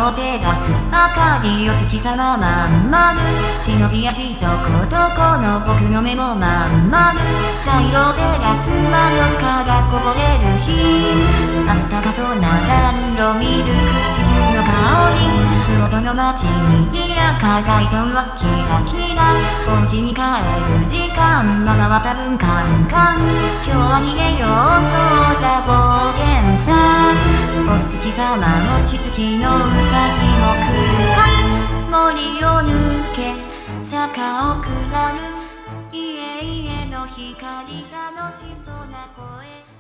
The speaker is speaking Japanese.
色を照らす明かりを月様まん丸忍び足どこどこの僕の目もまん丸大色を照らす窓からこぼれる日あったかそうなランドミルクシチューの香りふもとの街に賑やか街灯はキラキラお家に帰る時間ママは多分カンカン今日は逃げようそうだ暴言さお月様もちつきのうさぎも来るかい森を抜け坂を下る家々の光楽しそうな声